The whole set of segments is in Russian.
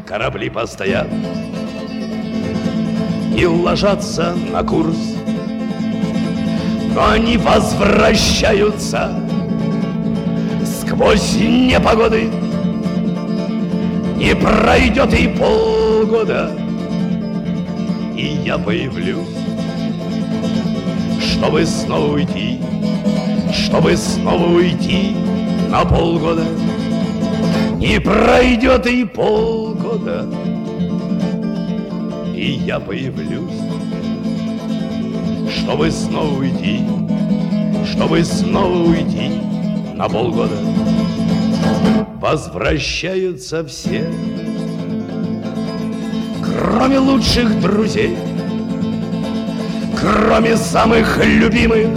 корабли постоят и ложатся на курс, но они возвращаются сквозь непогоды. Не пройдет и полгода, и я появлюсь, чтобы снова уйти, на полгода. Не пройдет и полгода, и я появлюсь, чтобы снова уйти, на полгода. Возвращаются все, кроме лучших друзей, кроме самых любимых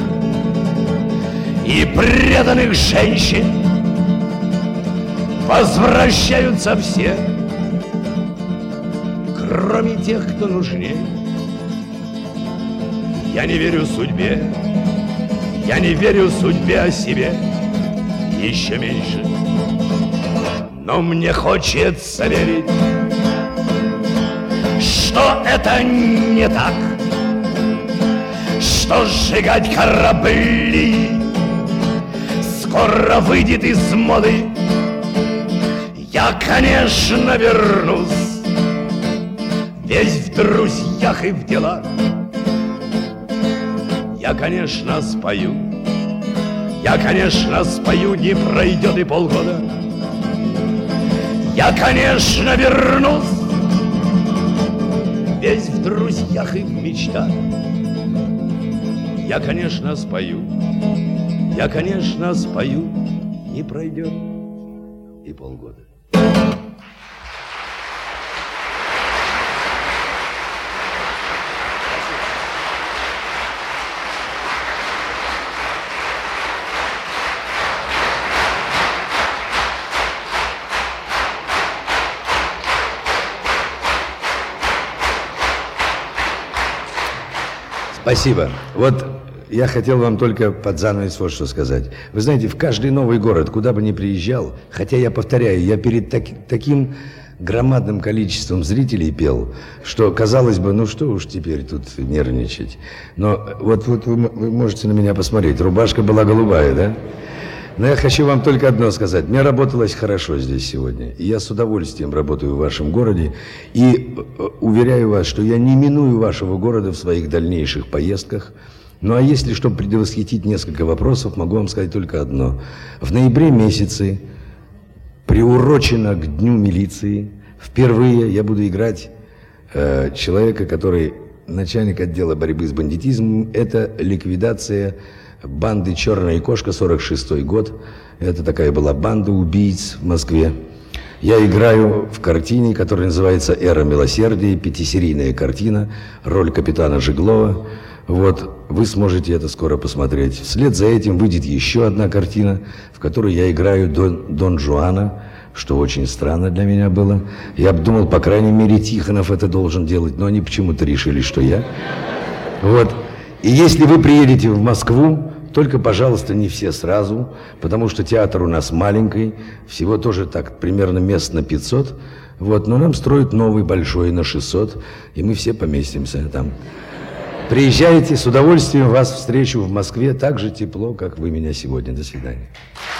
и преданных женщин. Возвращаются все, кроме тех, кто нужнее. Я не верю судьбе, о себе еще меньше. Но мне хочется верить, что это не так, что сжигать корабли скоро выйдет из моды. Я, конечно, вернусь, весь в друзьях и в делах. Я, конечно, спою, не пройдет и полгода. Я, конечно, вернусь, весь в друзьях и в мечтах. Я, конечно, спою, не пройдет и полгода. Спасибо. Вот я хотел вам только под занавес вот что сказать. Вы знаете, в каждый новый город, куда бы ни приезжал, хотя я повторяю, я перед таким громадным количеством зрителей пел, что казалось бы, ну что уж теперь тут нервничать. Но вот вы можете на меня посмотреть, рубашка была голубая, да? Но я хочу вам только одно сказать. Мне работалось хорошо здесь сегодня. И я с удовольствием работаю в вашем городе. И уверяю вас, что я не миную вашего города в своих дальнейших поездках. Ну а если, чтобы предвосхитить несколько вопросов, могу вам сказать только одно. В ноябре месяце, приурочено к Дню милиции, впервые я буду играть человека, который начальник отдела борьбы с бандитизмом. Это ликвидация банды «Черная кошка», 46-й год. Это такая была банда убийц в Москве. Я играю в картине, которая называется «Эра милосердия», 5-серийная картина, роль капитана Жеглова. Вот, вы сможете это скоро посмотреть. Вслед за этим выйдет еще одна картина, в которой я играю Дон Жуана, что очень странно для меня было. Я думал, по крайней мере, Тихонов это должен делать, но они почему-то решили, что я. Вот. И если вы приедете в Москву, только, пожалуйста, не все сразу, потому что театр у нас маленький, всего тоже так примерно мест на 500, вот, но нам строят новый большой на 600, и мы все поместимся там. Приезжайте, с удовольствием вас встречу в Москве, так же тепло, как вы меня сегодня. До свидания.